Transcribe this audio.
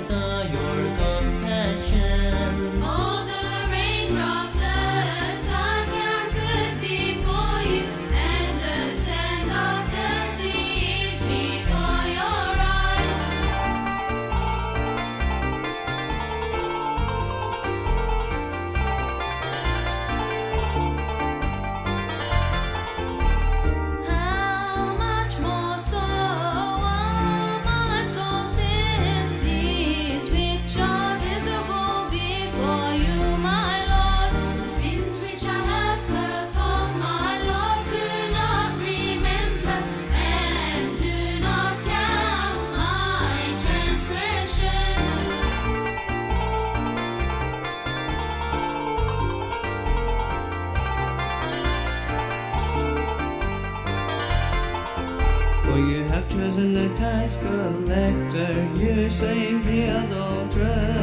saw your compassion. All the raindroplets are counted before you, and the sand of the sea is before your eyes. How much more so are my soul's sins, which are visible before you, my Lord. The sins which I have performed, my Lord, do not remember, and do not count my transgressions. For you have chosen the tax collector, you save the adulteress.